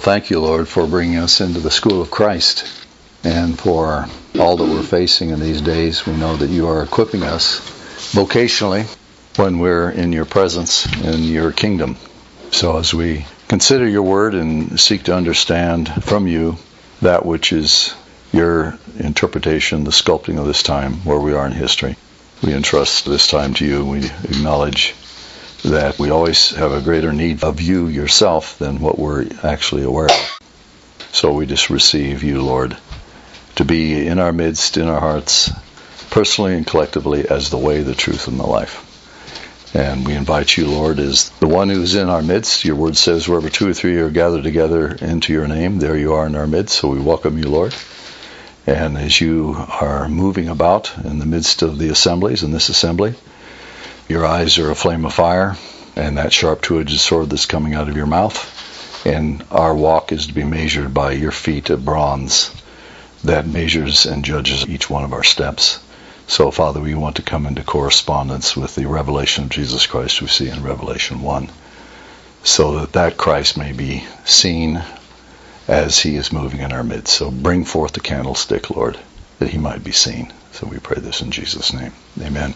Thank you, Lord, for bringing us into the school of Christ and for all that we're facing in these days. We know that you are equipping us vocationally when we're in your presence in your kingdom. So as we consider your word and seek to understand from you that which is your interpretation, the sculpting of this time, where we are in history, we entrust this time to you. We acknowledge that we always have a greater need of you yourself than what we're actually aware of. So we just receive you, Lord, to be in our midst, in our hearts, personally and collectively, as the way, the truth, and the life. And we invite you, Lord, as the one who is in our midst. Your word says, wherever 2 or 3 are gathered together into your name, there you are in our midst. So we welcome you, Lord. And as you are moving about in the midst of the assemblies, in this assembly, your eyes are a flame of fire, and that sharp two-edged sword that's coming out of your mouth. And our walk is to be measured by your feet of bronze that measures and judges each one of our steps. So, Father, we want to come into correspondence with the revelation of Jesus Christ we see in Revelation 1, so that Christ may be seen as he is moving in our midst. So bring forth the candlestick, Lord, that he might be seen. So we pray this in Jesus' name. Amen.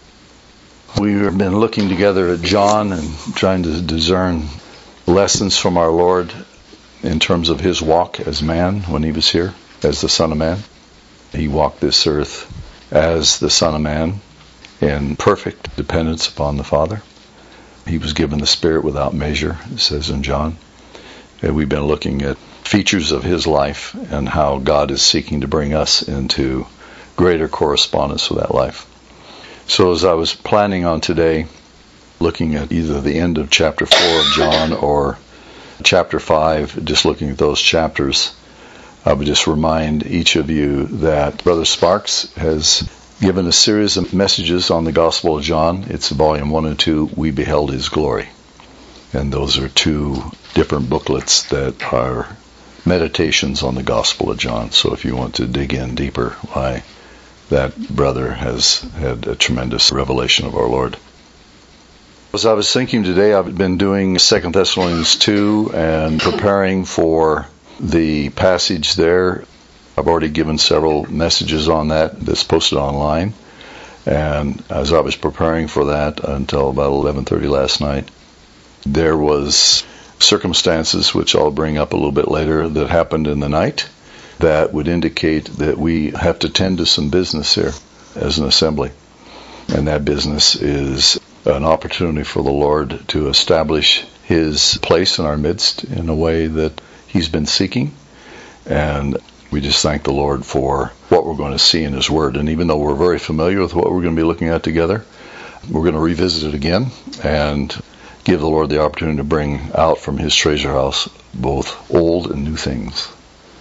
We have been looking together at John and trying to discern lessons from our Lord in terms of his walk as man when he was here, as the Son of Man. He walked this earth as the Son of Man in perfect dependence upon the Father. He was given the Spirit without measure, it says in John. And we've been looking at features of his life and how God is seeking to bring us into greater correspondence with that life. So as I was planning on today, looking at either the end of chapter 4 of John or chapter 5, just looking at those chapters, I would just remind each of you that Brother Sparks has given a series of messages on the Gospel of John. It's volume 1 and 2, We Beheld His Glory. And those are 2 different booklets that are meditations on the Gospel of John. So if you want to dig in deeper, why, that brother has had a tremendous revelation of our Lord. As I was thinking today, I've been doing 2 Thessalonians 2 and preparing for the passage there. I've already given several messages on that's posted online. And as I was preparing for that until about 11:30 last night, there was circumstances, which I'll bring up a little bit later, that happened in the night that would indicate that we have to tend to some business here as an assembly. And that business is an opportunity for the Lord to establish his place in our midst in a way that he's been seeking. And we just thank the Lord for what we're going to see in his word. And even though we're very familiar with what we're going to be looking at together, we're going to revisit it again and give the Lord the opportunity to bring out from his treasure house both old and new things.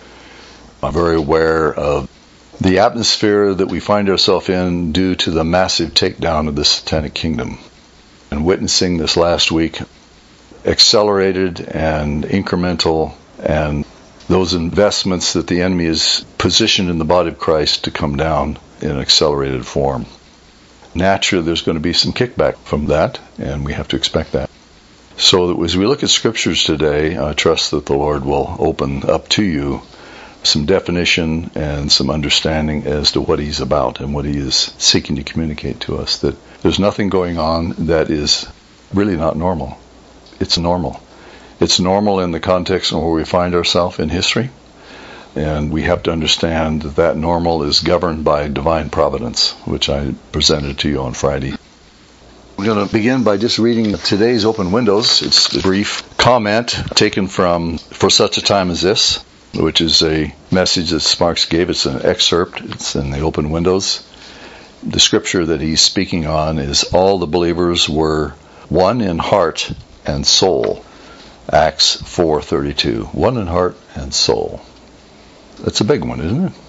I'm very aware of the atmosphere that we find ourselves in due to the massive takedown of the satanic kingdom. And witnessing this last week, accelerated and incremental, and those investments that the enemy is positioned in the body of Christ to come down in an accelerated form. Naturally, there's going to be some kickback from that, and we have to expect that. So that as we look at scriptures today, I trust that the Lord will open up to you some definition and some understanding as to what he's about and what he is seeking to communicate to us. That there's nothing going on that is really not normal. It's normal. It's normal in the context of where we find ourselves in history. And we have to understand that that normal is governed by divine providence, which I presented to you on Friday. We're going to begin by just reading today's Open Windows. It's a brief comment taken from For Such a Time as This, which is a message that Sparks gave. It's an excerpt. It's in the Open Windows. The scripture that he's speaking on is all the believers were one in heart and soul. Acts 4:32. One in heart and soul. That's a big one, isn't it?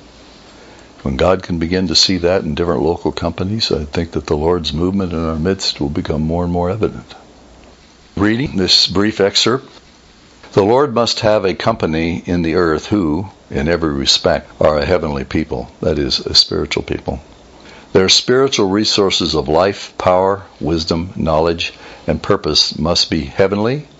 When God can begin to see that in different local companies, I think that the Lord's movement in our midst will become more and more evident. Reading this brief excerpt. The Lord must have a company in the earth who, in every respect, are a heavenly people, that is, a spiritual people. Their spiritual resources of life, power, wisdom, knowledge, and purpose must be heavenly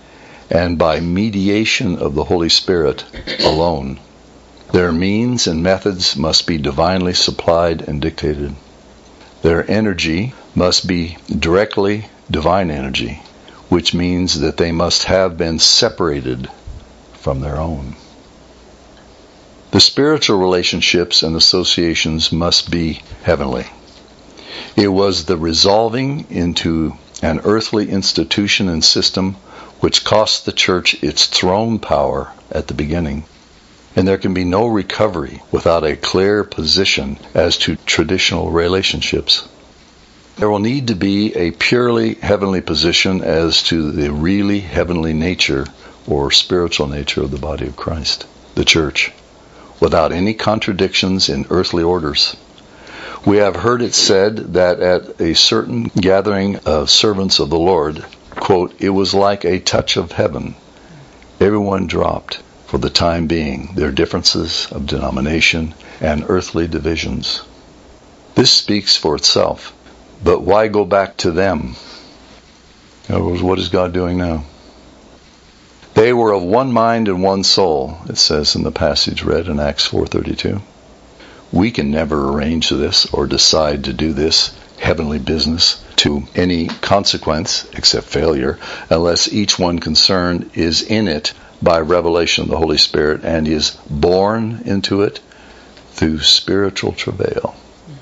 and by mediation of the Holy Spirit alone. Their means and methods must be divinely supplied and dictated. Their energy must be directly divine energy, which means that they must have been separated from their own. The spiritual relationships and associations must be heavenly. It was the resolving into an earthly institution and system which cost the church its throne power at the beginning. And there can be no recovery without a clear position as to traditional relationships. There will need to be a purely heavenly position as to the really heavenly nature or spiritual nature of the body of Christ, the church, without any contradictions in earthly orders. We have heard it said that at a certain gathering of servants of the Lord, quote, it was like a touch of heaven. Everyone dropped, for the time being, their differences of denomination and earthly divisions. This speaks for itself. But why go back to them? In other words, what is God doing now? They were of one mind and one soul, it says in the passage read in Acts 4:32. We can never arrange this or decide to do this heavenly business to any consequence except failure, unless each one concerned is in it by revelation of the Holy Spirit and is born into it through spiritual travail.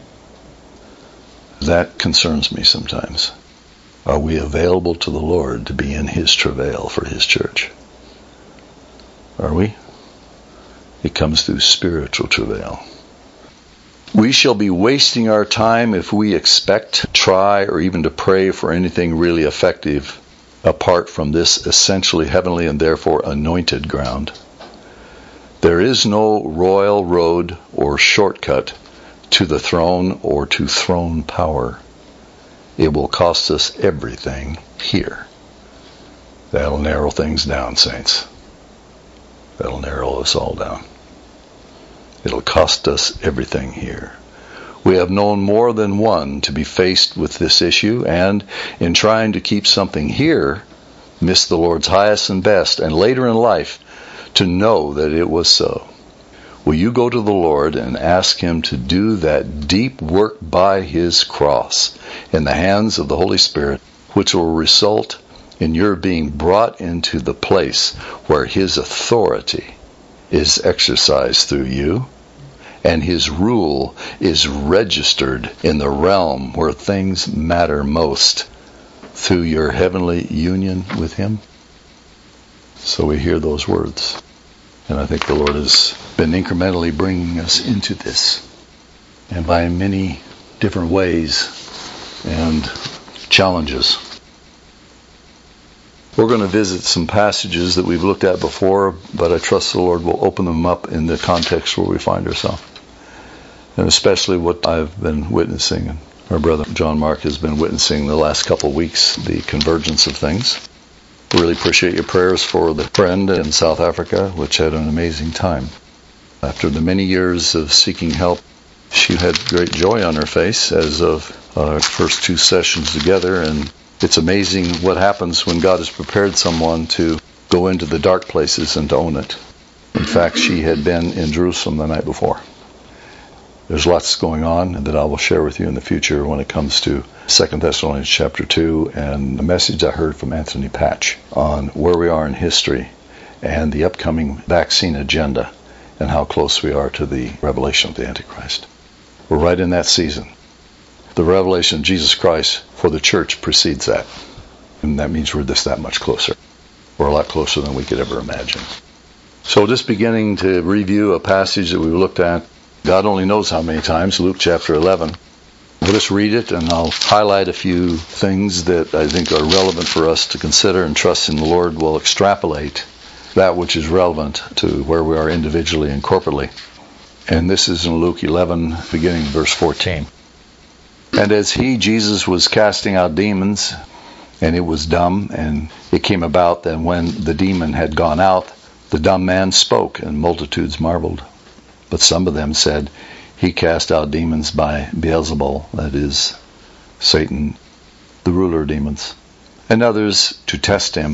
That concerns me sometimes. Are we available to the Lord to be in His travail for His church? Are we? It comes through spiritual travail. We shall be wasting our time if we expect to try or even to pray for anything really effective apart from this essentially heavenly and therefore anointed ground. There is no royal road or shortcut to the throne or to throne power. It will cost us everything here. That'll narrow things down, saints. That'll narrow us all down. It'll cost us everything here. We have known more than one to be faced with this issue, and in trying to keep something here, miss the Lord's highest and best, and later in life, to know that it was so. Will you go to the Lord and ask Him to do that deep work by His cross in the hands of the Holy Spirit, which will result in your being brought into the place where His authority is exercised through you, and His rule is registered in the realm where things matter most through your heavenly union with Him? So we hear those words. And I think the Lord has been incrementally bringing us into this. And by many different ways and challenges. We're going to visit some passages that we've looked at before, but I trust the Lord will open them up in the context where we find ourselves. And especially what I've been witnessing, and our brother John Mark has been witnessing the last couple of weeks, the convergence of things. Really appreciate your prayers for the friend in South Africa, which had an amazing time. After the many years of seeking help, she had great joy on her face as of our first two sessions together, and it's amazing what happens when God has prepared someone to go into the dark places and to own it. In fact, she had been in Jerusalem the night before. There's lots going on that I will share with you in the future when it comes to 2 Thessalonians chapter 2 and the message I heard from Anthony Patch on where we are in history and the upcoming vaccine agenda and how close we are to the revelation of the Antichrist. We're right in that season. The revelation of Jesus Christ for the church precedes that. And that means we're that much closer. We're a lot closer than we could ever imagine. So just beginning to review a passage that we looked at, God only knows how many times, Luke chapter 11. We'll just read it, and I'll highlight a few things that I think are relevant for us to consider, and trust in the Lord will extrapolate that which is relevant to where we are individually and corporately. And this is in Luke 11, beginning verse 14. And as he, Jesus, was casting out demons, and it was dumb, and it came about that when the demon had gone out, the dumb man spoke, and multitudes marveled. But some of them said, he cast out demons by Beelzebul, that is, Satan, the ruler of demons. And others, to test him,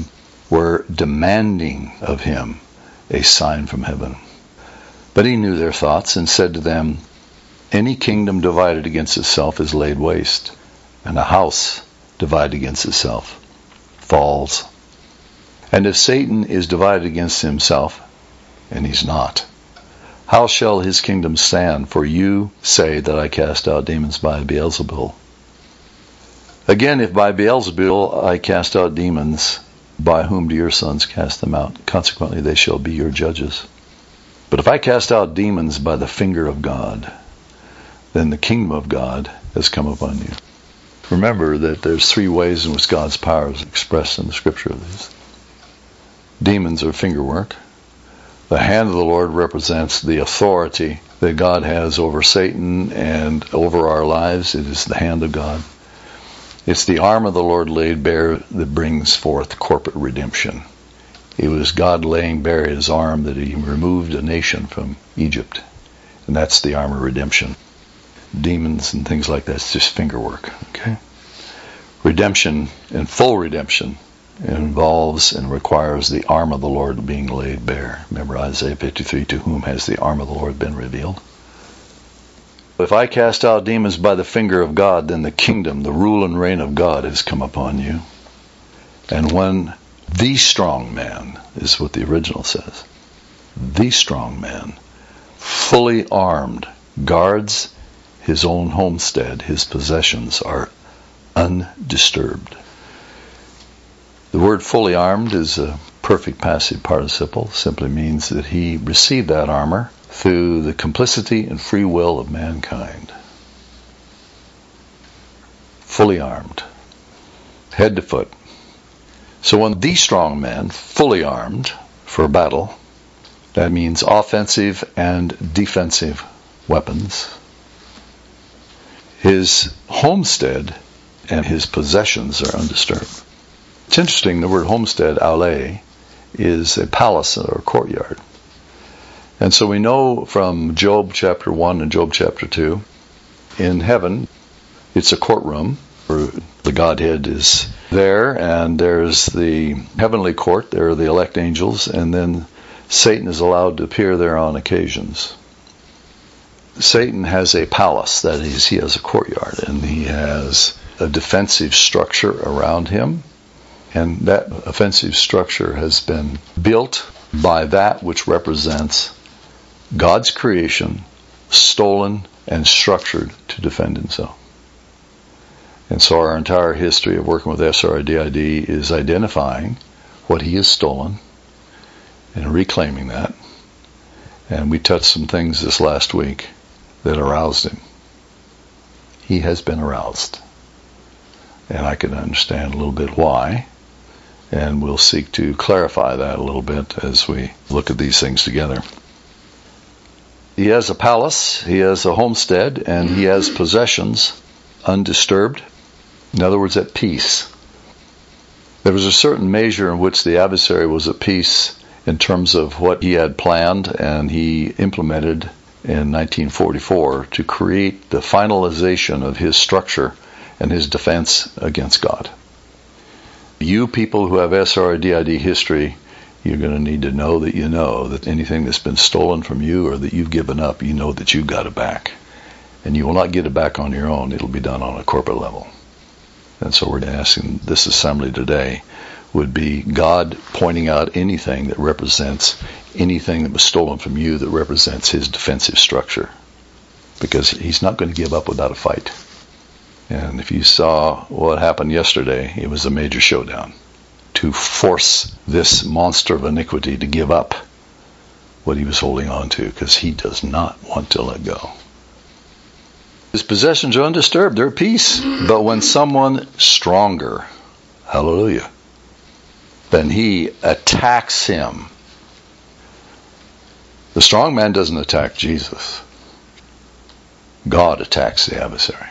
were demanding of him a sign from heaven. But he knew their thoughts and said to them, any kingdom divided against itself is laid waste, and a house divided against itself falls. And if Satan is divided against himself, and he's not, how shall his kingdom stand? For you say that I cast out demons by Beelzebul. Again, if by Beelzebul I cast out demons, by whom do your sons cast them out? Consequently, they shall be your judges. But if I cast out demons by the finger of God, then the kingdom of God has come upon you. Remember that there's three ways in which God's power is expressed in the scripture of these. Demons are finger work. The hand of the Lord represents the authority that God has over Satan and over our lives. It is the hand of God. It's the arm of the Lord laid bare that brings forth corporate redemption. It was God laying bare his arm that he removed a nation from Egypt. And that's the arm of redemption. Demons and things like that, it's just finger work. Okay? Redemption and full redemption involves and requires the arm of the Lord being laid bare. Remember Isaiah 53, to whom has the arm of the Lord been revealed? If I cast out demons by the finger of God, then the kingdom, the rule and reign of God has come upon you. And when the strong man, is what the original says, the strong man, fully armed, guards his own homestead, his possessions are undisturbed. The word fully armed is a perfect passive participle. Simply means that he received that armor through the complicity and free will of mankind. Fully armed, head to foot. So when the strong man, fully armed for battle, that means offensive and defensive weapons, his homestead and his possessions are undisturbed. It's interesting, the word homestead, aule, is a palace or a courtyard. And so we know from Job chapter 1 and Job chapter 2, in heaven, it's a courtroom where the Godhead is there, and there's the heavenly court, there are the elect angels, and then Satan is allowed to appear there on occasions. Satan has a palace, that is, he has a courtyard, and he has a defensive structure around him. And that offensive structure has been built by that which represents God's creation, stolen and structured to defend himself. And so our entire history of working with SRIDID is identifying what he has stolen and reclaiming that. And we touched some things this last week that aroused him. He has been aroused. And I can understand a little bit why. And we'll seek to clarify that a little bit as we look at these things together. He has a palace, he has a homestead, and he has possessions undisturbed. In other words, at peace. There was a certain measure in which the adversary was at peace in terms of what he had planned and he implemented in 1944 to create the finalization of his structure and his defense against God. You people who have SRIDID history, you're going to need to know that anything that's been stolen from you or that you've given up, you know that you've got it back. And you will not get it back on your own. It'll be done on a corporate level. And so we're asking this assembly today would be God pointing out anything that represents anything that was stolen from you that represents his defensive structure. Because he's not going to give up without a fight. And if you saw what happened yesterday, it was a major showdown to force this monster of iniquity to give up what he was holding on to, because he does not want to let go. His possessions are undisturbed, they're at peace. But when someone stronger, hallelujah, then he attacks him. The strong man doesn't attack Jesus. God attacks the adversary.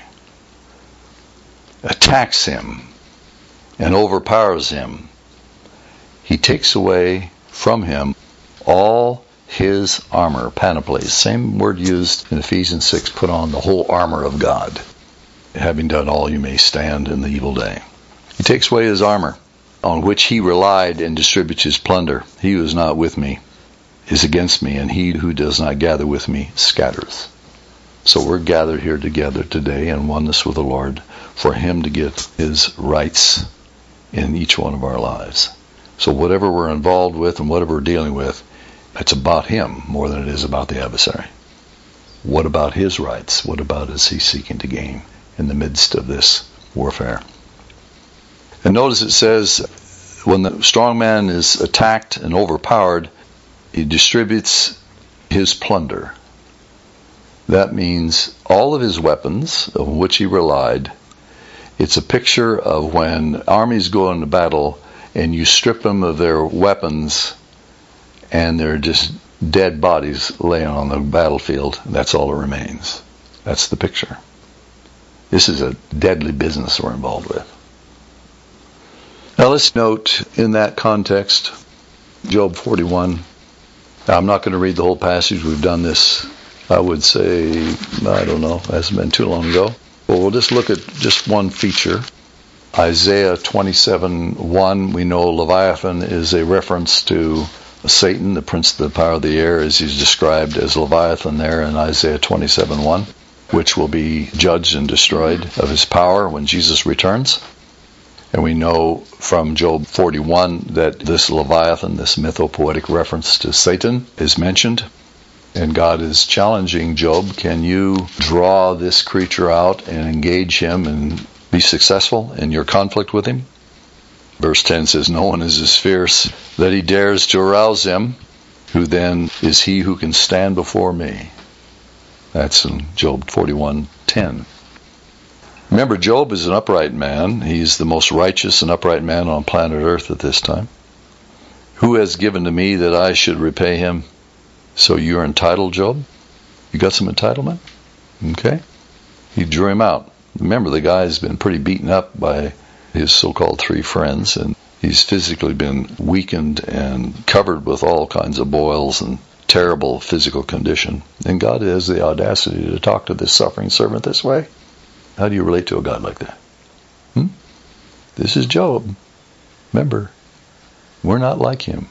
Attacks him and overpowers him. He takes away from him all his armor, panoply. Same word used in Ephesians 6, put on the whole armor of God. Having done all, you may stand in the evil day. He takes away his armor. on which he relied and distributes his plunder. He who is not with me is against me, and he who does not gather with me scatters. So we're gathered here together today in oneness with the Lord for him to get his rights in each one of our lives. So whatever we're involved with and whatever we're dealing with, it's about him more than it is about the adversary. What about his rights? What about is he seeking to gain in the midst of this warfare? And notice it says, when the strong man is attacked and overpowered, he distributes his plunder. That means all of his weapons, on which he relied. It's a picture of when armies go into battle and you strip them of their weapons and they're just dead bodies laying on the battlefield. That's all that remains. That's the picture. This is a deadly business we're involved with. Now let's note in that context, Job 41. Now I'm not going to read the whole passage. We've done this, I would say, I don't know, it hasn't been too long ago. But we'll just look at just one feature. Isaiah 27:1, we know Leviathan is a reference to Satan, the prince of the power of the air, as he's described as Leviathan there in Isaiah 27:1, which will be judged and destroyed of his power when Jesus returns. And we know from Job 41 that this Leviathan, this mythopoetic reference to Satan, is mentioned. And God is challenging Job, can you draw this creature out and engage him and be successful in your conflict with him? Verse 10 says, no one is as fierce that he dares to arouse him. Who then is he who can stand before me? That's in Job 41:10. Remember, Job is an upright man. He's the most righteous and upright man on planet Earth at this time. Who has given to me that I should repay him? So you're entitled, Job? You got some entitlement? Okay. He drew him out. Remember, the guy's been pretty beaten up by his so-called three friends, and he's physically been weakened and covered with all kinds of boils and terrible physical condition. And God has the audacity to talk to this suffering servant this way. How do you relate to a God like that? This is Job. Remember, we're not like him.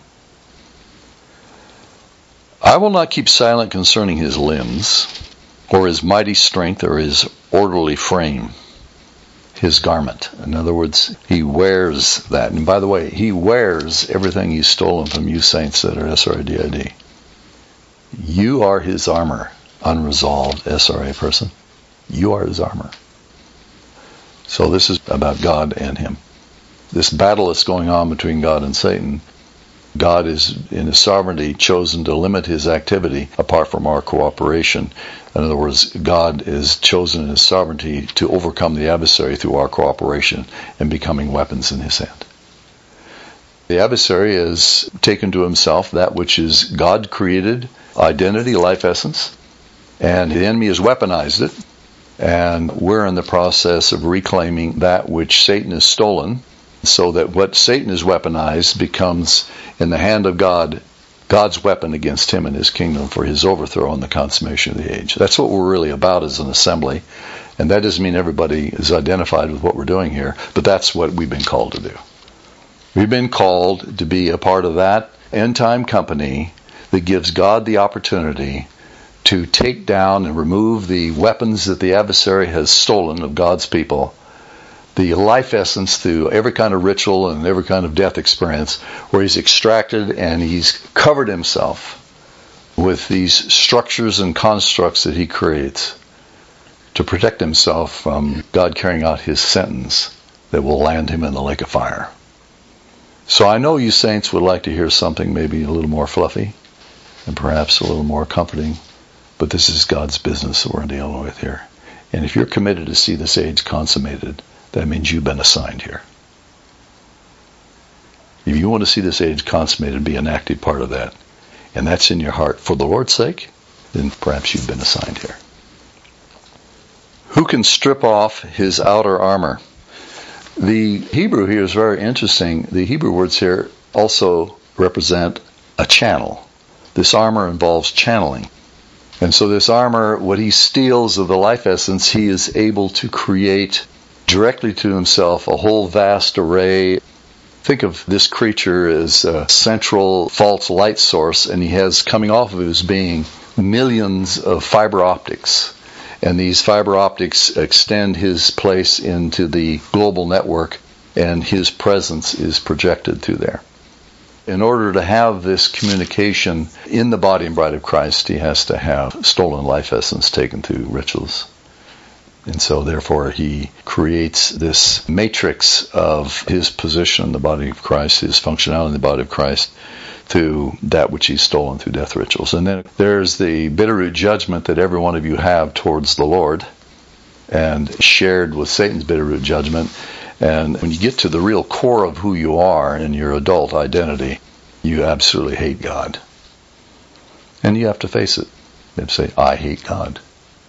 I will not keep silent concerning his limbs, or his mighty strength, or his orderly frame, his garment. In other words, he wears that. And by the way, he wears everything he's stolen from you saints that are SRADID. You are his armor, unresolved SRA person. You are his armor. So this is about God and him. This battle that's going on between God and Satan, God is, in his sovereignty, chosen to limit his activity apart from our cooperation. In other words, God is chosen in his sovereignty to overcome the adversary through our cooperation and becoming weapons in his hand. The adversary has taken to himself that which is God-created identity, life essence, and the enemy has weaponized it. And we're in the process of reclaiming that which Satan has stolen, so that what Satan has weaponized becomes, in the hand of God, God's weapon against him and his kingdom for his overthrow and the consummation of the age. That's what we're really about as an assembly. And that doesn't mean everybody is identified with what we're doing here, but that's what we've been called to do. We've been called to be a part of that end-time company that gives God the opportunity to take down and remove the weapons that the adversary has stolen of God's people, the life essence through every kind of ritual and every kind of death experience, where he's extracted and he's covered himself with these structures and constructs that he creates to protect himself from God carrying out his sentence that will land him in the lake of fire. So I know you saints would like to hear something maybe a little more fluffy and perhaps a little more comforting. But this is God's business that we're dealing with here. And if you're committed to see this age consummated, that means you've been assigned here. If you want to see this age consummated, be an active part of that, and that's in your heart for the Lord's sake, then perhaps you've been assigned here. Who can strip off his outer armor? The Hebrew here is very interesting. The Hebrew words here also represent a channel. This armor involves channeling. And so this armor, what he steals of the life essence, he is able to create directly to himself a whole vast array Think of this creature as a central false light source, and he has coming off of his being millions of fiber optics. And these fiber optics extend his place into the global network, and his presence is projected through there. In order to have this communication in the body and bride of Christ, he has to have stolen life essence taken through rituals. And so therefore he creates this matrix of his position in the body of Christ, his functionality in the body of Christ, through that which he's stolen through death rituals. And then there's the Bitterroot judgment that every one of you have towards the Lord, and shared with Satan's Bitterroot judgment. And when you get to the real core of who you are in your adult identity, you absolutely hate God. And you have to face it. You have to say, I hate God.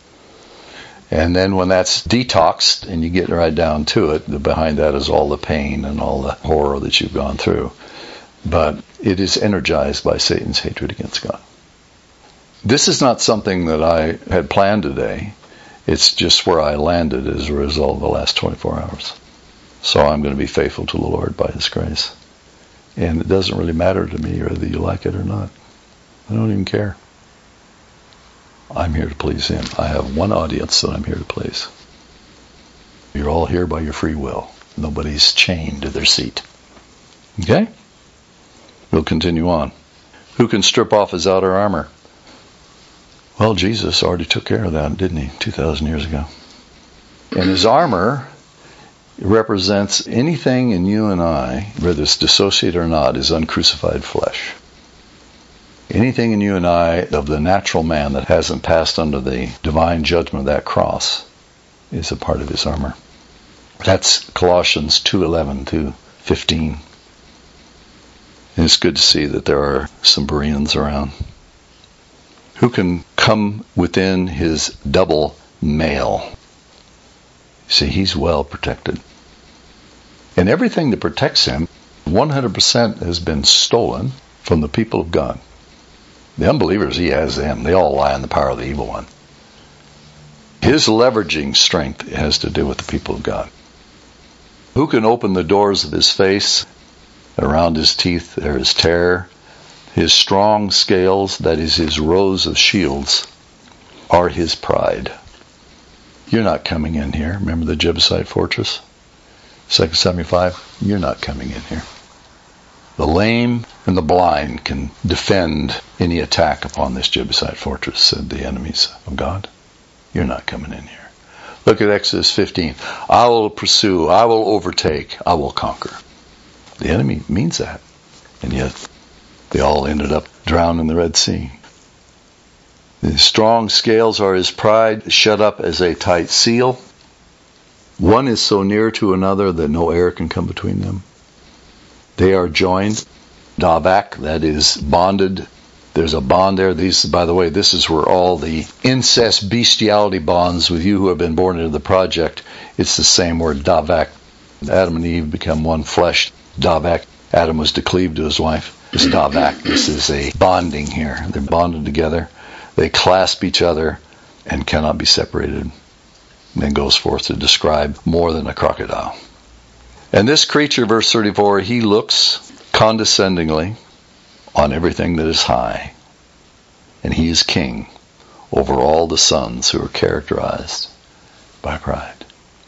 And then when that's detoxed and you get right down to it, behind that is all the pain and all the horror that you've gone through. But it is energized by Satan's hatred against God. This is not something that I had planned today. It's just where I landed as a result of the last 24 hours. So I'm going to be faithful to the Lord by His grace. And it doesn't really matter to me whether you like it or not. I don't even care. I'm here to please Him. I have one audience that I'm here to please. You're all here by your free will. Nobody's chained to their seat. Okay? We'll continue on. Who can strip off his outer armor? Well, Jesus already took care of that, didn't He, 2,000 years ago? And His armor represents anything in you and I, whether it's dissociated or not, is uncrucified flesh. Anything in you and I of the natural man that hasn't passed under the divine judgment of that cross is a part of His armor. That's Colossians 2:11 to 15. And it's good to see that there are some Bereans around. Who can come within His double mail? See, He's well protected. And everything that protects Him, 100% has been stolen from the people of God. The unbelievers, He has them. They all lie in the power of the evil one. His leveraging strength has to do with the people of God. Who can open the doors of His face? Around His teeth there is terror. His strong scales, that is His rows of shields, are His pride. You're not coming in here. Remember the Jebusite fortress? 2 Samuel 5? You're not coming in here. The lame and the blind can defend any attack upon this Jebusite fortress, said the enemies of God. You're not coming in here. Look at Exodus 15. I will pursue, I will overtake, I will conquer. The enemy means that. And yet, they all ended up drowned in the Red Sea. His strong scales are His pride, shut up as a tight seal. One is so near to another that no air can come between them. They are joined. Davak, that is bonded. There's a bond there. These, by the way, this is where all the incest bestiality bonds with you who have been born into the project, it's the same word, Davak. Adam and Eve become one flesh. Davak. Adam was to cleave to his wife. It's Davak. This is a bonding here. They're bonded together. They clasp each other and cannot be separated. And then goes forth to describe more than a crocodile. And this creature, verse 34, he looks condescendingly on everything that is high. And he is king over all the sons who are characterized by pride.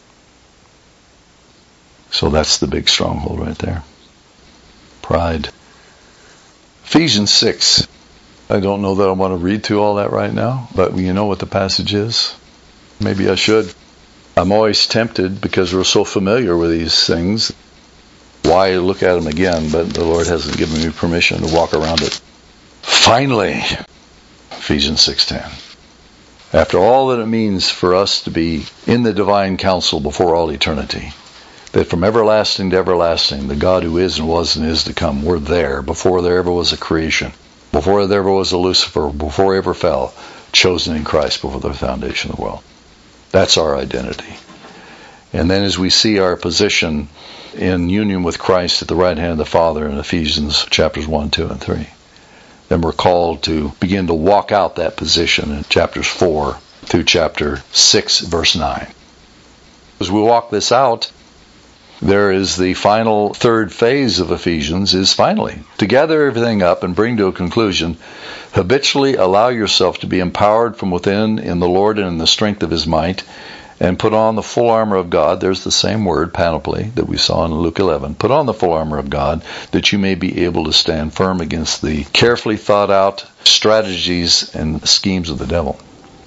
So that's the big stronghold right there. Pride. Ephesians 6. I don't know that I want to read through all that right now, but you know what the passage is. Maybe I should. I'm always tempted, because we're so familiar with these things, why look at them again, but the Lord hasn't given me permission to walk around it. Finally, Ephesians 6:10. After all that it means for us to be in the divine council before all eternity, that from everlasting to everlasting, the God who is and was and is to come, we're there before there ever was a creation, before there ever was a Lucifer, before he ever fell, chosen in Christ before the foundation of the world. That's our identity. And then as we see our position in union with Christ at the right hand of the Father in Ephesians chapters 1, 2, and 3, then we're called to begin to walk out that position in chapters 4 through chapter 6, verse 9. As we walk this out, there is the final third phase of Ephesians is finally to gather everything up and bring to a conclusion. Habitually allow yourself to be empowered from within in the Lord and in the strength of His might, and put on the full armor of God. There's the same word, panoply, that we saw in Luke 11. Put on the full armor of God that you may be able to stand firm against the carefully thought out strategies and schemes of the devil.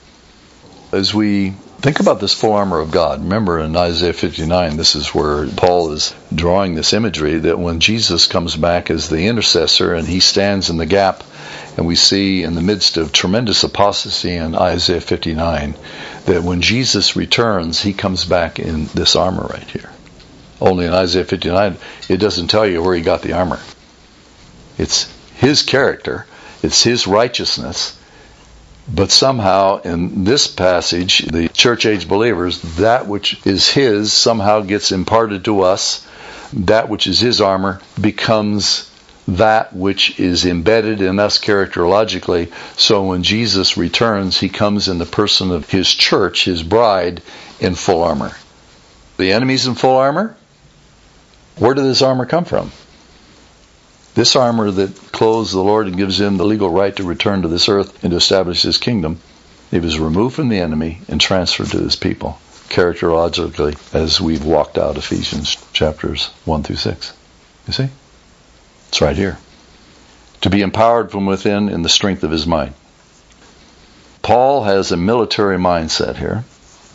As we think about this full armor of God, remember in Isaiah 59, this is where Paul is drawing this imagery that when Jesus comes back as the intercessor and He stands in the gap, and we see in the midst of tremendous apostasy in Isaiah 59, that when Jesus returns, He comes back in this armor right here. Only in Isaiah 59, it doesn't tell you where He got the armor. It's His character, it's His righteousness, but somehow in this passage, the church-age believers, that which is His somehow gets imparted to us. That which is His armor becomes that which is embedded in us characterologically. So when Jesus returns, He comes in the person of His church, His bride, in full armor. The enemy's in full armor? Where did this armor come from? This armor that clothes the Lord and gives Him the legal right to return to this earth and to establish His kingdom, it was removed from the enemy and transferred to His people, characterologically, as we've walked out Ephesians chapters 1 through 6. You see? It's right here. To be empowered from within in the strength of His might. Paul has a military mindset here.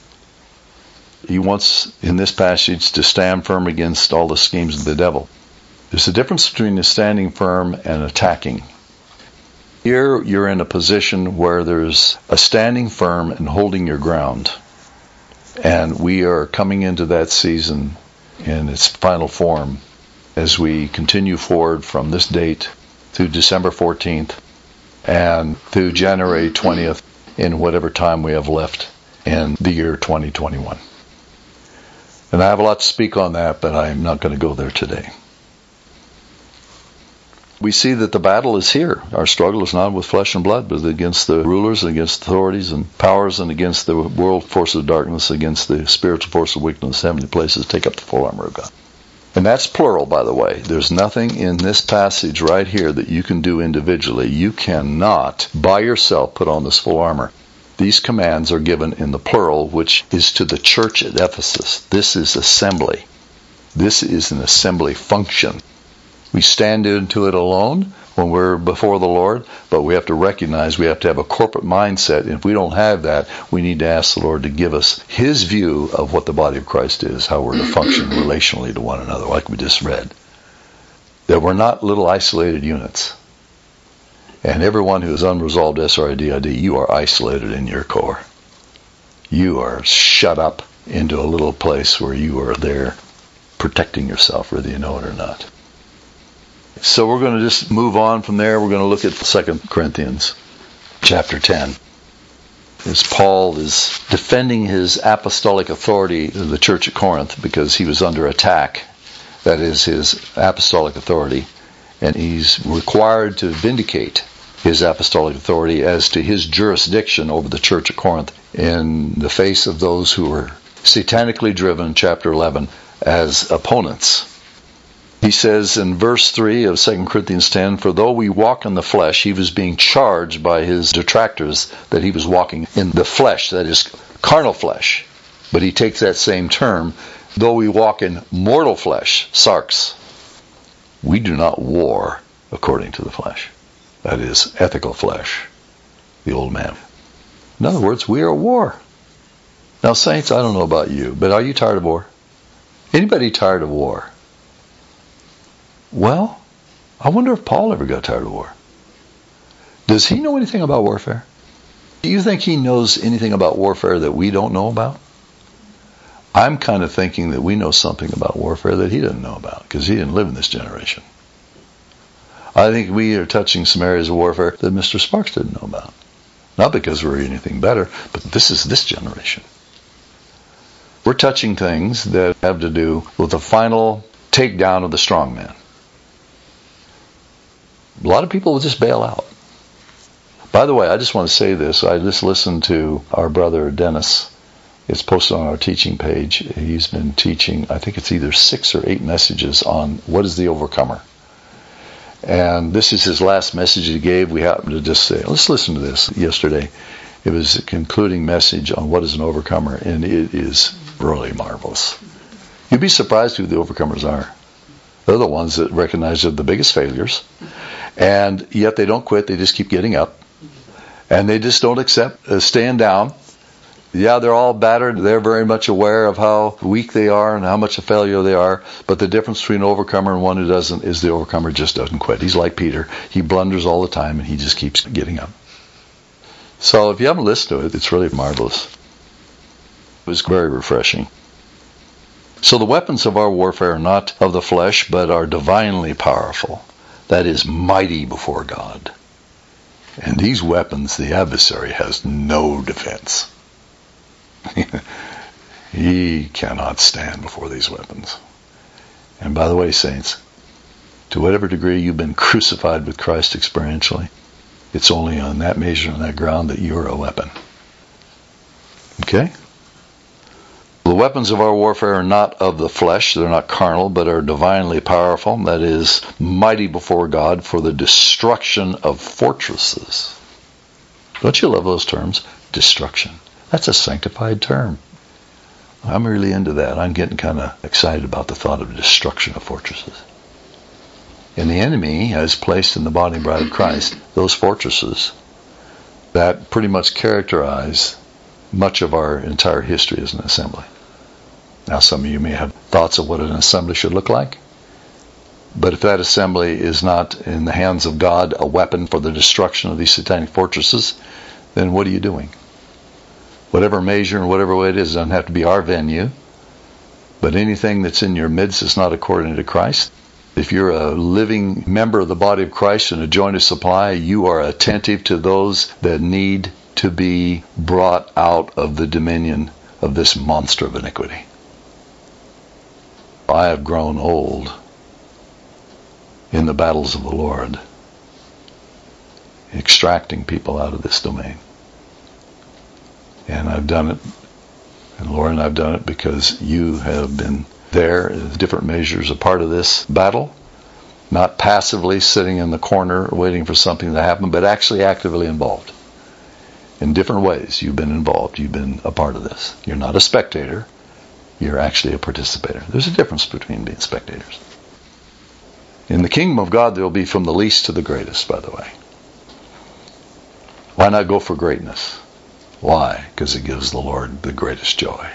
He wants, in this passage, to stand firm against all the schemes of the devil. There's a difference between standing firm and attacking. Here you're in a position where there's a standing firm and holding your ground. And we are coming into that season in its final form as we continue forward from this date through December 14th and through January 20th in whatever time we have left in the year 2021. And I have a lot to speak on that, but I'm not going to go there today. We see that the battle is here. Our struggle is not with flesh and blood, but against the rulers, and against authorities and powers, and against the world force of darkness, against the spiritual force of wickedness in heavenly places. Take up the full armor of God. And that's plural, by the way. There's nothing in this passage right here that you can do individually. You cannot, by yourself, put on this full armor. These commands are given in the plural, which is to the church at Ephesus. This is assembly. This is an assembly function. We stand into it alone when we're before the Lord, but we have to recognize we have to have a corporate mindset. And if we don't have that, we need to ask the Lord to give us His view of what the body of Christ is, how we're to function relationally to one another, like we just read. That we're not little isolated units. And everyone who is unresolved SRIDID, you are isolated in your core. You are shut up into a little place where you are there protecting yourself, whether you know it or not. So we're going to just move on from there. We're going to look at 2 Corinthians chapter 10. As Paul is defending his apostolic authority of the church at Corinth because he was under attack. That is his apostolic authority. And he's required to vindicate his apostolic authority as to his jurisdiction over the church at Corinth in the face of those who were satanically driven, chapter 11, as opponents. He says in verse 3 of 2 Corinthians 10, for though we walk in the flesh, he was being charged by his detractors that he was walking in the flesh, that is, carnal flesh. But he takes that same term, though we walk in mortal flesh, sarx, we do not war according to the flesh. That is, ethical flesh, the old man. In other words, we are at war. Now, saints, I don't know about you, but are you tired of war? Anybody tired of war? Well, I wonder if Paul ever got tired of war. Does he know anything about warfare? Do you think he knows anything about warfare that we don't know about? I'm kind of thinking that we know something about warfare that he doesn't know about, because he didn't live in this generation. I think we are touching some areas of warfare that Mr. Sparks didn't know about. Not because we're anything better, but this is this generation. We're touching things that have to do with the final takedown of the strong man. A lot of people will just bail out. By the way, I just want to say this. I just listened to our brother Dennis It's posted on our teaching page. He's been teaching, I think it's either 6 or 8 messages on what is the overcomer. And this is his last message he gave. We happened to just say, let's listen to this yesterday. It was a concluding message on what is an overcomer, and it is really marvelous. You'd be surprised who the overcomers are. They're the ones that recognize they're the biggest failures, and yet they don't quit. They just keep getting up, and they just don't accept staying down. Yeah, they're all battered. They're very much aware of how weak they are and how much a failure they are. But the difference between an overcomer and one who doesn't is the overcomer just doesn't quit. He's like Peter. He blunders all the time, and he just keeps getting up. So if you haven't listened to it, it's really marvelous. It was very refreshing. So the weapons of our warfare are not of the flesh, but are divinely powerful. That is, mighty before God. And these weapons, the adversary has no defense. He cannot stand before these weapons. And by the way, saints, to whatever degree you've been crucified with Christ experientially, it's only on that measure, on that ground, that you're a weapon. Okay? The weapons of our warfare are not of the flesh, they're not carnal, but are divinely powerful, that is, mighty before God for the destruction of fortresses. Don't you love those terms? Destruction. That's a sanctified term. I'm really into that. I'm getting kind of excited about the thought of destruction of fortresses. And the enemy has placed in the body and bride of Christ those fortresses that pretty much characterize much of our entire history as an assembly. Now, some of you may have thoughts of what an assembly should look like, but if that assembly is not in the hands of God a weapon for the destruction of these satanic fortresses, then what are you doing? Whatever measure and whatever way it is, doesn't have to be our venue, but anything that's in your midst is not according to Christ. If you're a living member of the body of Christ and a joint of supply, you are attentive to those that need to be brought out of the dominion of this monster of iniquity. I have grown old in the battles of the Lord, extracting people out of this domain. And I've done it, and Lauren, I've done it because you have been there in different measures a part of this battle, not passively sitting in the corner waiting for something to happen, but actually actively involved. In different ways you've been involved. You've been a part of this. You're not a spectator. You're actually a participator. There's a difference between being spectators. In the kingdom of God, there will be from the least to the greatest, by the way. Why not go for greatness? Why? Because it gives the Lord the greatest joy.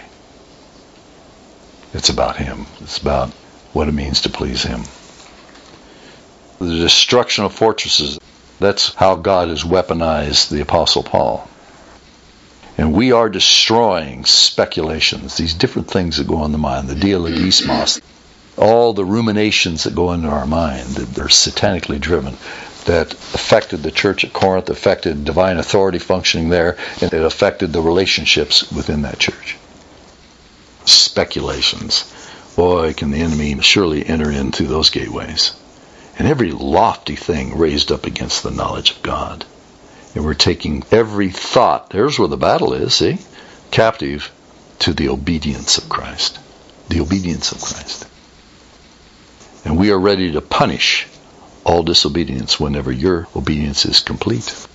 It's about Him. It's about what it means to please Him. The destruction of fortresses, that's how God has weaponized the Apostle Paul. And we are destroying speculations, these different things that go on in the mind, the dialogismos, all the ruminations that go into our mind that are satanically driven, that affected the church at Corinth, affected divine authority functioning there, and it affected the relationships within that church. Speculations. Boy, can the enemy surely enter in through those gateways. And every lofty thing raised up against the knowledge of God. And we're taking every thought, there's where the battle is, see? Captive to the obedience of Christ. The obedience of Christ. And we are ready to punish all disobedience whenever your obedience is complete.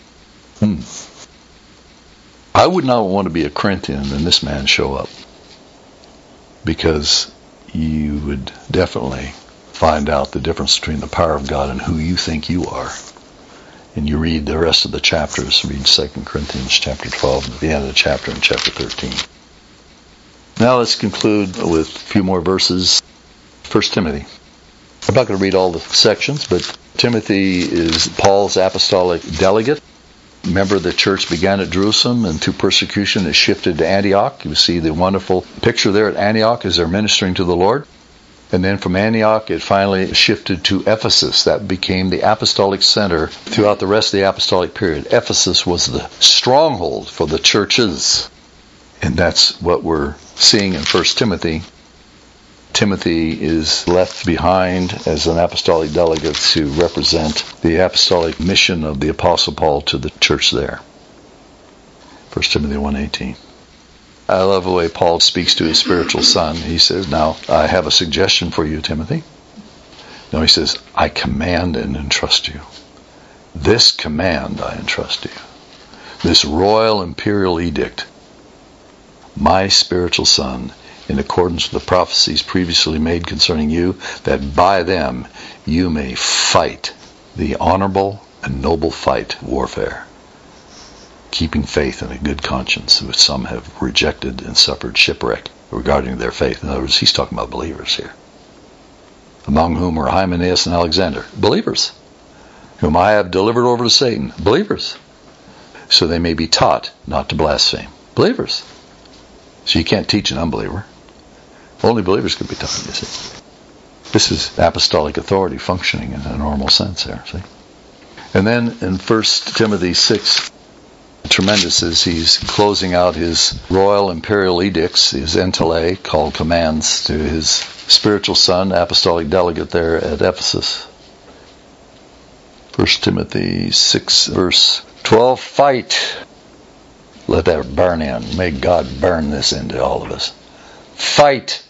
I would not want to be a Corinthian and this man show up, because you would definitely find out the difference between the power of God and who you think you are. And you read the rest of the chapters, read 2 Corinthians chapter 12, at the end of the chapter in chapter 13. Now let's conclude with a few more verses. 1 Timothy. I'm not going to read all the sections, but Timothy is Paul's apostolic delegate. Remember, the church began at Jerusalem, and through persecution it shifted to Antioch. You see the wonderful picture there at Antioch as they're ministering to the Lord. And then from Antioch it finally shifted to Ephesus. That became the apostolic center throughout the rest of the apostolic period. Ephesus was the stronghold for the churches. And that's what we're seeing in 1 Timothy. Timothy is left behind as an apostolic delegate to represent the apostolic mission of the Apostle Paul to the church there. 1 Timothy 1:18. I love the way Paul speaks to his spiritual son. He says, now, I have a suggestion for you, Timothy. No, he says, I command and entrust you. This command I entrust to you. This royal imperial edict. My spiritual son, in accordance with the prophecies previously made concerning you, that by them you may fight the honorable and noble fight warfare, keeping faith and a good conscience, which some have rejected and suffered shipwreck regarding their faith. In other words, he's talking about believers here. Among whom are Hymenaeus and Alexander, believers, whom I have delivered over to Satan, believers, so they may be taught not to blaspheme, believers. So you can't teach an unbeliever. Only believers can be taught, you see. This is apostolic authority functioning in a normal sense there, see. And then in 1 Timothy 6, tremendous as he's closing out his royal imperial edicts, his entele, called commands, to his spiritual son, apostolic delegate there at Ephesus. 1 Timothy 6, verse 12, fight. Let that burn in. May God burn this into all of us. Fight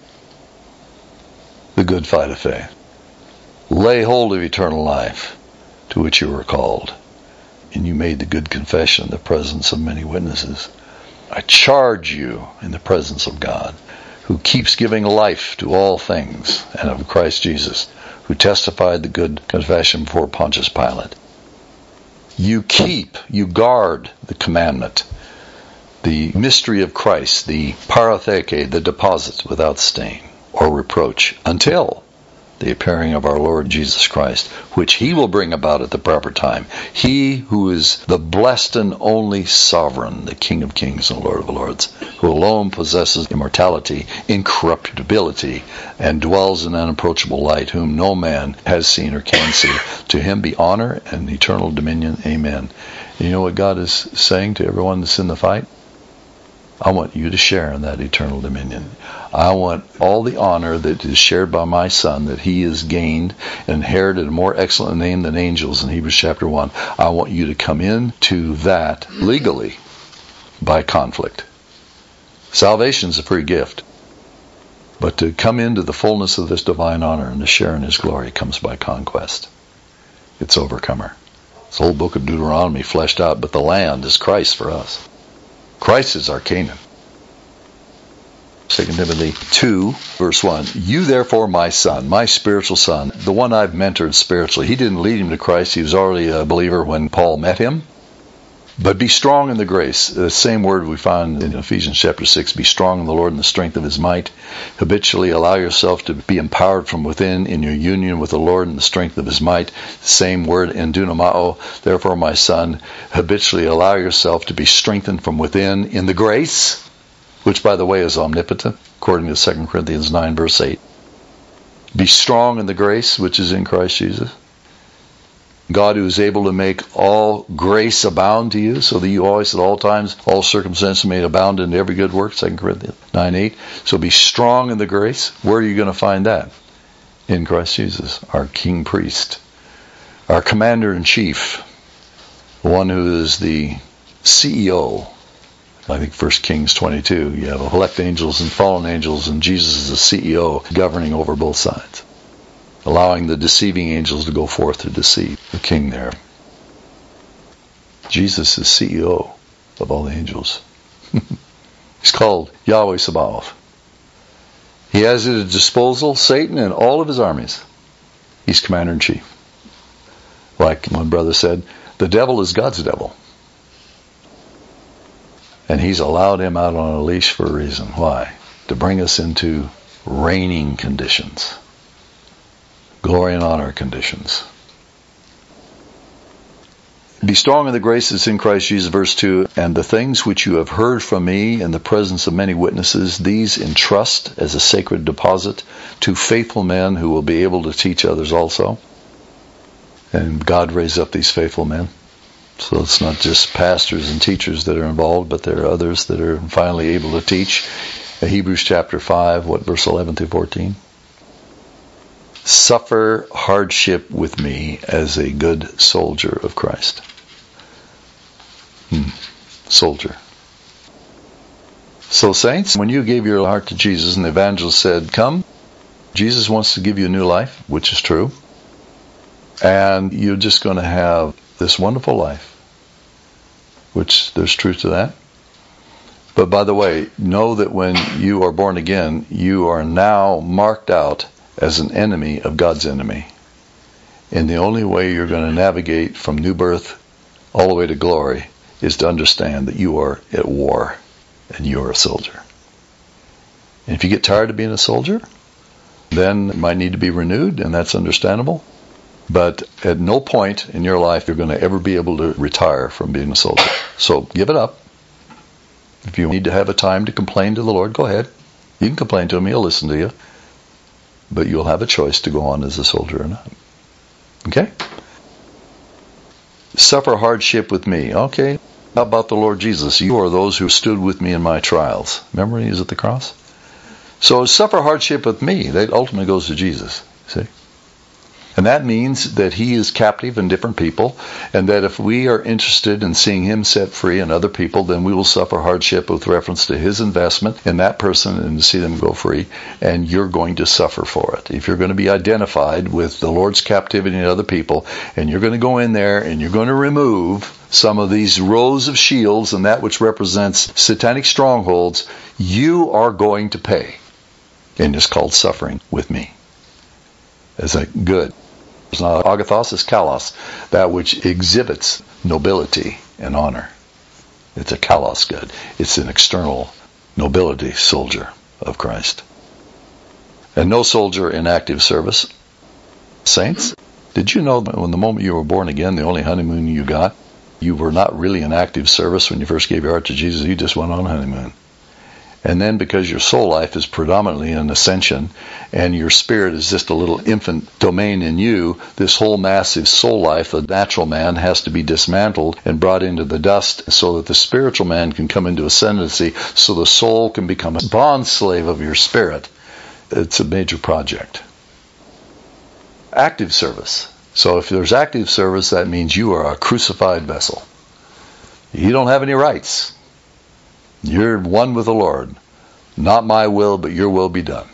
the good fight of faith. Lay hold of eternal life, to which you were called, and you made the good confession in the presence of many witnesses. I charge you in the presence of God, who keeps giving life to all things, and of Christ Jesus, who testified the good confession before Pontius Pilate. You guard the commandment, the mystery of Christ, the paratheke, the deposit without stain or reproach, until the appearing of our Lord Jesus Christ, which he will bring about at the proper time. He who is the blessed and only sovereign, the King of kings and Lord of lords, who alone possesses immortality, incorruptibility, and dwells in unapproachable light, whom no man has seen or can see. To him be honor and eternal dominion. Amen. And you know what God is saying to everyone that's in the fight? I want you to share in that eternal dominion. I want all the honor that is shared by my son, that he has gained and inherited a more excellent name than angels in Hebrews chapter 1. I want you to come into that legally by conflict. Salvation is a free gift. But to come into the fullness of this divine honor and to share in his glory comes by conquest. It's overcomer. This whole book of Deuteronomy fleshed out, but the land is Christ for us. Christ is our Canaan. 2 Timothy 2, verse 1. You therefore, my son, my spiritual son, the one I've mentored spiritually. He didn't lead him to Christ. He was already a believer when Paul met him. But be strong in the grace. The same word we find in Ephesians chapter 6. Be strong in the Lord and the strength of his might. Habitually allow yourself to be empowered from within in your union with the Lord and the strength of his might. Same word in dunamao. Therefore, my son, habitually allow yourself to be strengthened from within in the grace, which, by the way, is omnipotent, according to 2 Corinthians 9, verse 8. Be strong in the grace which is in Christ Jesus. God, who is able to make all grace abound to you, so that you always at all times, all circumstances may abound in every good work, 2 Corinthians 9:8. So be strong in the grace. Where are you going to find that? In Christ Jesus, our King Priest, our Commander-in-Chief, the one who is the CEO. I think 1 Kings 22, you have elect angels and fallen angels, and Jesus is the CEO governing over both sides, allowing the deceiving angels to go forth to deceive the king there. Jesus is CEO of all the angels. He's called Yahweh Sabaoth. He has at his disposal Satan and all of his armies. He's commander-in-chief. Like one brother said, the devil is God's devil. And he's allowed him out on a leash for a reason. Why? To bring us into reigning conditions. Glory and honor conditions. Be strong in the grace that's in Christ Jesus, verse 2. And the things which you have heard from me in the presence of many witnesses, these entrust as a sacred deposit to faithful men who will be able to teach others also. And God raised up these faithful men. So it's not just pastors and teachers that are involved, but there are others that are finally able to teach. Hebrews chapter 5, verse 11 through 14? Suffer hardship with me as a good soldier of Christ. Soldier. So saints, when you gave your heart to Jesus and the evangelist said, come, Jesus wants to give you a new life, which is true. And you're just going to have this wonderful life, which there's truth to that. But by the way, know that when you are born again, you are now marked out as an enemy of God's enemy. And the only way you're going to navigate from new birth all the way to glory is to understand that you are at war and you are a soldier. And if you get tired of being a soldier, then it might need to be renewed, and that's understandable. But at no point in your life you're going to ever be able to retire from being a soldier. So give it up. If you need to have a time to complain to the Lord, go ahead. You can complain to Him, He'll listen to you. But you'll have a choice to go on as a soldier or not. Okay? Suffer hardship with me. Okay. How about the Lord Jesus? You are those who stood with me in my trials. Remember He was at the cross? So suffer hardship with me. That ultimately goes to Jesus. See? And that means that He is captive in different people, and that if we are interested in seeing Him set free and other people, then we will suffer hardship with reference to His investment in that person and to see them go free, and you're going to suffer for it. If you're going to be identified with the Lord's captivity and other people, and you're going to go in there and you're going to remove some of these rows of shields and that which represents satanic strongholds, you are going to pay. And it's called suffering with me. As a good. It's not agathos, it's kalos, that which exhibits nobility and honor. It's a kalos good. It's an external nobility soldier of Christ. And no soldier in active service. Saints, did you know that when the moment you were born again, the only honeymoon you got, you were not really in active service when you first gave your heart to Jesus, you just went on honeymoon. And then because your soul life is predominantly an ascension and your spirit is just a little infant domain in you, this whole massive soul life, the natural man, has to be dismantled and brought into the dust so that the spiritual man can come into ascendancy, so the soul can become a bond slave of your spirit. It's a major project. Active service. So if there's active service, that means you are a crucified vessel. You don't have any rights. You're one with the Lord. Not my will, but your will be done.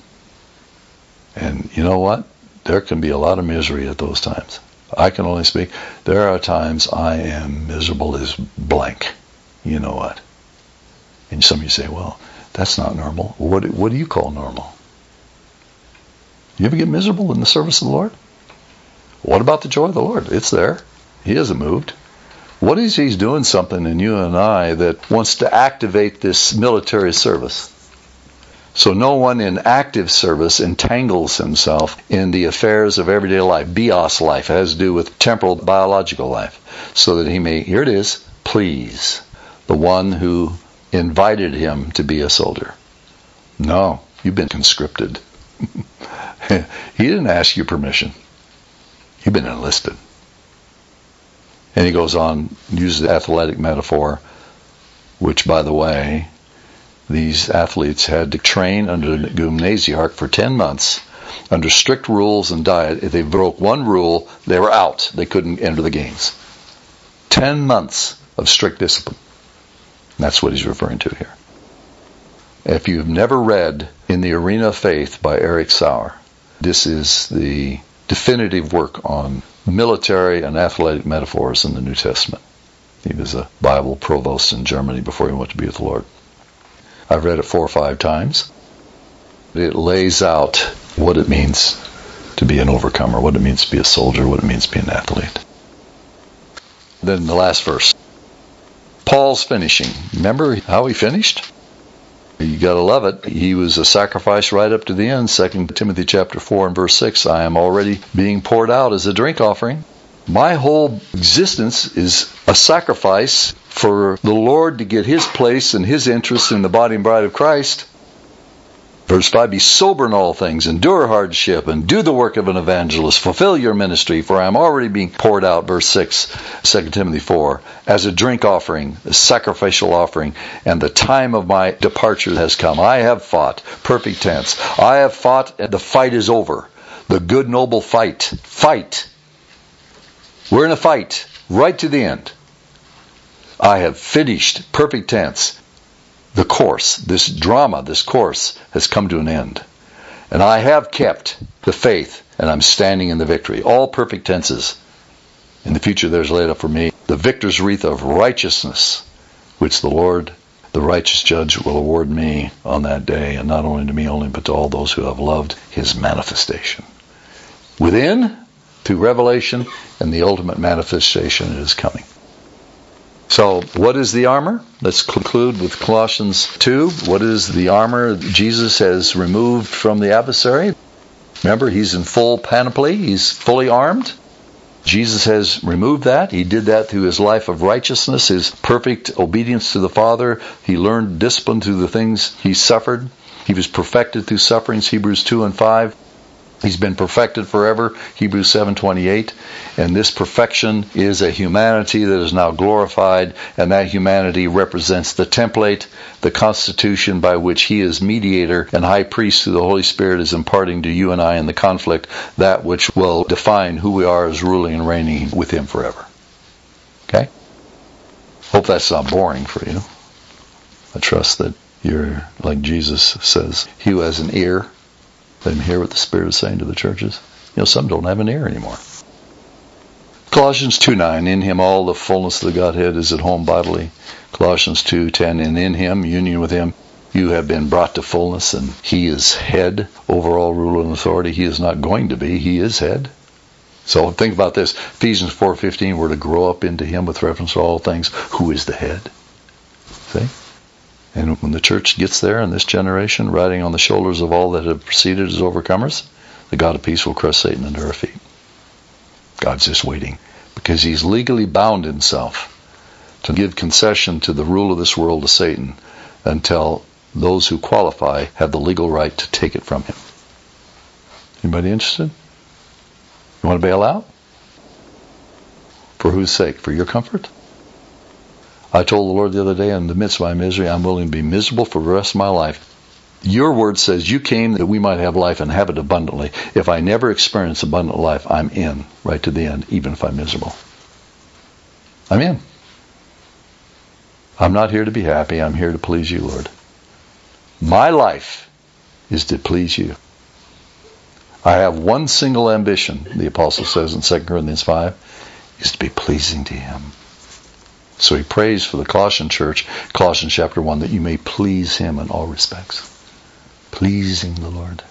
And you know what? There can be a lot of misery at those times. I can only speak. There are times I am miserable as blank. You know what? And some of you say, well, that's not normal. What do you call normal? You ever get miserable in the service of the Lord? What about the joy of the Lord? It's there. He hasn't moved. What is He's doing something in you and I that wants to activate this military service? So no one in active service entangles himself in the affairs of everyday life, bios life. It has to do with temporal biological life. So that he may, here it is, please the one who invited him to be a soldier. No, you've been conscripted. He didn't ask you permission. You've been enlisted. And he goes on, uses the athletic metaphor, which, by the way, these athletes had to train under the gymnasiarch for 10 months under strict rules and diet. If they broke one rule, they were out. They couldn't enter the games. 10 months of strict discipline. And that's what he's referring to here. If you've never read In the Arena of Faith by Eric Sauer, this is the definitive work on military and athletic metaphors in the New Testament. He was a Bible provost in Germany before he went to be with the Lord. I've read it 4 or 5 times. It lays out what it means to be an overcomer, what it means to be a soldier, what it means to be an athlete. Then the last verse. Paul's finishing. Remember how he finished? You got to love it. He was a sacrifice right up to the end. 2 Timothy chapter 4 and verse 6. I am already being poured out as a drink offering. My whole existence is a sacrifice for the Lord to get His place and His interest in the body and bride of Christ. Verse 5, be sober in all things, endure hardship, and do the work of an evangelist. Fulfill your ministry, for I am already being poured out, verse 6, 2 Timothy 4, as a drink offering, a sacrificial offering, and the time of my departure has come. I have fought, perfect tense. I have fought, and the fight is over. The good, noble fight. Fight. We're in a fight, right to the end. I have finished, perfect tense. the course, this drama, this course has come to an end. And I have kept the faith, and I'm standing in the victory. All perfect tenses. In the future there's laid up for me the victor's wreath of righteousness, which the Lord, the righteous judge, will award me on that day, and not only to me only, but to all those who have loved his manifestation. Within, through revelation, and the ultimate manifestation is coming. So, what is the armor? Let's conclude with Colossians 2. What is the armor Jesus has removed from the adversary? Remember, he's in full panoply. He's fully armed. Jesus has removed that. He did that through his life of righteousness, his perfect obedience to the Father. He learned discipline through the things he suffered. He was perfected through sufferings, Hebrews 2 and 5. He's been perfected forever, Hebrews 7:28. And this perfection is a humanity that is now glorified, and that humanity represents the template, the constitution by which he is mediator and high priest through the Holy Spirit is imparting to you and I in the conflict, that which will define who we are as ruling and reigning with him forever. Okay? Hope that's not boring for you. I trust that you're, like Jesus says, he who has an ear, let him hear what the Spirit is saying to the churches. You know, some don't have an ear anymore. Colossians 2:9, in him all the fullness of the Godhead is at home bodily. Colossians 2:10, and in him, union with him, you have been brought to fullness, and he is head over all rule and authority. He is not going to be, he is head. So think about this. Ephesians 4:15, we're to grow up into him with reference to all things. Who is the head? See? And when the church gets there in this generation, riding on the shoulders of all that have preceded as overcomers, the God of peace will crush Satan under our feet. God's just waiting, because he's legally bound himself to give concession to the rule of this world to Satan until those who qualify have the legal right to take it from him. Anybody interested? You want to bail out? For whose sake? For your comfort? I told the Lord the other day, in the midst of my misery, I'm willing to be miserable for the rest of my life. Your word says you came that we might have life and have it abundantly. If I never experience abundant life, I'm in right to the end, even if I'm miserable. I'm in. I'm not here to be happy. I'm here to please you, Lord. My life is to please you. I have one single ambition, the apostle says in 2 Corinthians 5, is to be pleasing to him. So he prays for the Colossian church, Colossians chapter 1, that you may please him in all respects. Pleasing the Lord.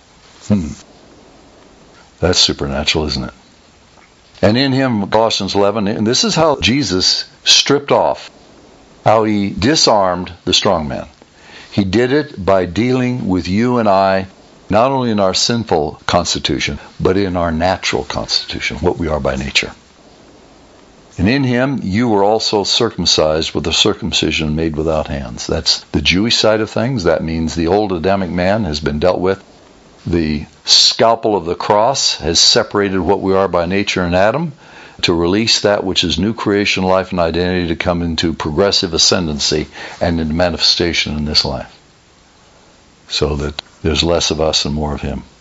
That's supernatural, isn't it? And in him, Colossians 11, and this is how Jesus stripped off, how he disarmed the strong man. He did it by dealing with you and I, not only in our sinful constitution, but in our natural constitution, what we are by nature. And in him you were also circumcised with a circumcision made without hands. That's the Jewish side of things. That means the old Adamic man has been dealt with. The scalpel of the cross has separated what we are by nature in Adam to release that which is new creation, life, and identity to come into progressive ascendancy and into manifestation in this life. So that there's less of us and more of him.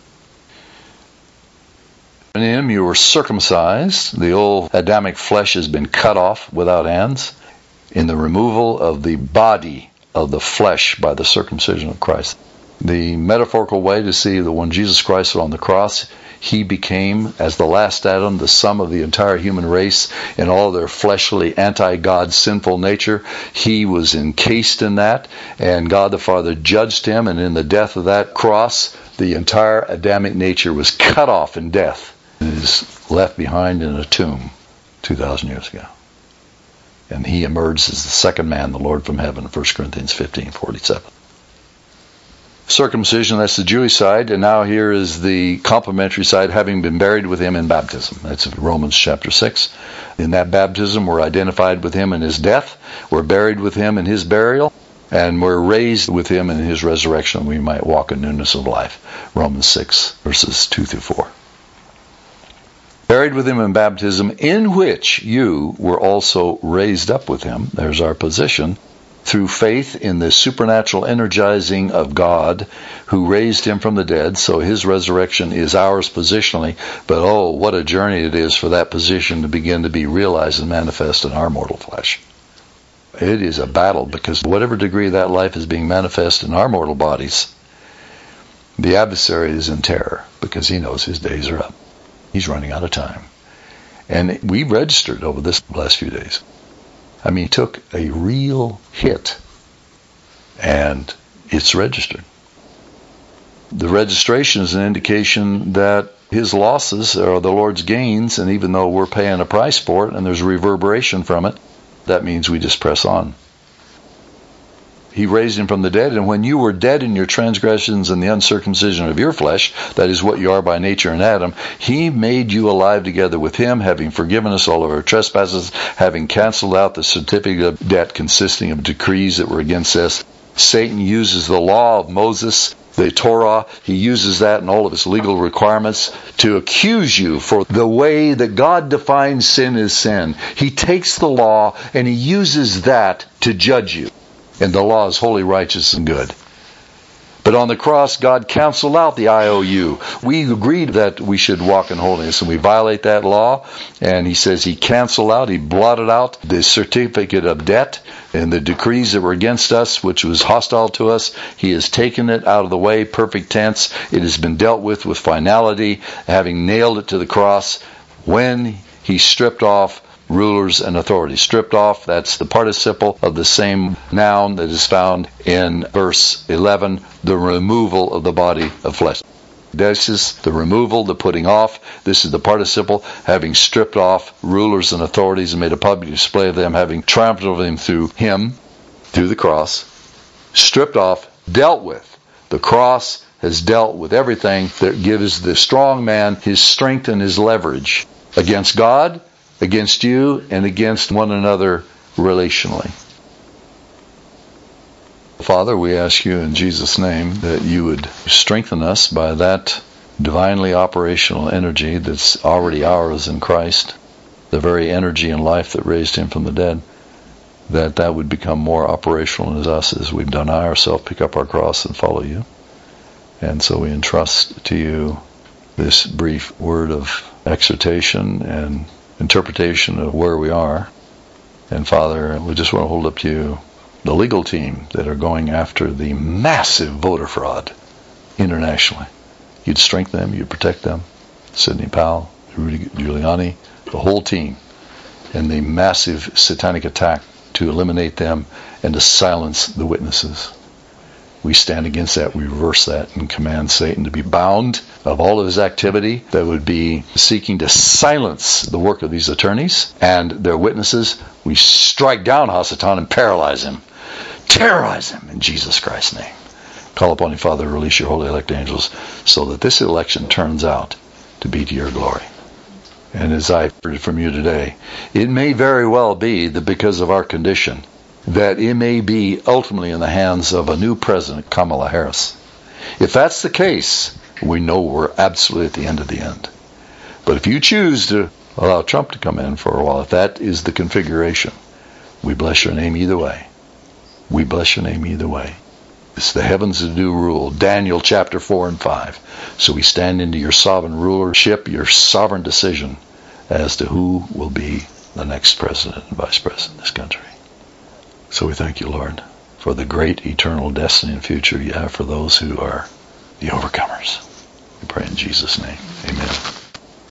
In him you were circumcised. The old Adamic flesh has been cut off without hands in the removal of the body of the flesh by the circumcision of Christ. The metaphorical way to see that when Jesus Christ was on the cross, he became, as the last Adam, the sum of the entire human race in all their fleshly, anti-God, sinful nature. He was encased in that, and God the Father judged him, and in the death of that cross, the entire Adamic nature was cut off in death and is left behind in a tomb 2,000 years ago. And he emerged as the second man, the Lord from heaven, 1 Corinthians 15:47. Circumcision, that's the Jewish side, and now here is the complementary side, having been buried with him in baptism. That's Romans chapter 6. In that baptism, we're identified with him in his death, we're buried with him in his burial, and we're raised with him in his resurrection. We might walk in newness of life. Romans 6, verses 2 through 4. Buried with him in baptism, in which you were also raised up with him. There's our position. Through faith in the supernatural energizing of God who raised him from the dead. So his resurrection is ours positionally. But oh, what a journey it is for that position to begin to be realized and manifest in our mortal flesh. It is a battle, because whatever degree that life is being manifest in our mortal bodies, the adversary is in terror because he knows his days are up. He's running out of time. And we registered over this last few days. I mean, he took a real hit, and it's registered. The registration is an indication that his losses are the Lord's gains, and even though we're paying a price for it and there's a reverberation from it, that means we just press on. He raised him from the dead, and when you were dead in your transgressions and the uncircumcision of your flesh, that is what you are by nature in Adam, he made you alive together with him, having forgiven us all of our trespasses, having canceled out the certificate of debt consisting of decrees that were against us. Satan uses the law of Moses, the Torah, he uses that in all of its legal requirements to accuse you for the way that God defines sin as sin. He takes the law and he uses that to judge you. And the law is holy, righteous, and good. But on the cross, God canceled out the IOU. We agreed that we should walk in holiness, and we violate that law. And he says he canceled out, he blotted out the certificate of debt and the decrees that were against us, which was hostile to us. He has taken it out of the way, perfect tense. It has been dealt with finality, having nailed it to the cross when he stripped off rulers and authorities. Stripped off, that's the participle of the same noun that is found in verse 11, the removal of the body of flesh. This is the removal, the putting off. This is the participle, having stripped off rulers and authorities and made a public display of them, having triumphed over them through him, through the cross. Stripped off, dealt with. The cross has dealt with everything that gives the strong man his strength and his leverage against God, against you, and against one another relationally. Father, we ask you in Jesus' name that you would strengthen us by that divinely operational energy that's already ours in Christ, the very energy and life that raised him from the dead, that would become more operational in us as we deny ourselves, pick up our cross, and follow you. And so we entrust to you this brief word of exhortation and interpretation of where we are. And Father, we just want to hold up to you the legal team that are going after the massive voter fraud internationally. You'd strengthen them, you'd protect them. Sidney Powell, Rudy Giuliani, the whole team, and the massive satanic attack to eliminate them and to silence the witnesses. We stand against that, we reverse that, and command Satan to be bound of all of his activity that would be seeking to silence the work of these attorneys and their witnesses. We strike down Hasatan and paralyze him. Terrorize him in Jesus Christ's name. Call upon you, Father, to release your holy elect angels so that this election turns out to be to your glory. And as I heard from you today, it may very well be that because of our condition, that it may be ultimately in the hands of a new president, Kamala Harris. If that's the case, we know we're absolutely at the end of the end. But if you choose to allow Trump to come in for a while, if that is the configuration, we bless your name either way. We bless your name either way. It's the heavens that do rule. Daniel chapter 4 and 5. So we stand into your sovereign rulership, your sovereign decision as to who will be the next president and vice president of this country. So we thank you, Lord, for the great eternal destiny and future you have for those who are the overcomers. We pray in Jesus' name. Amen.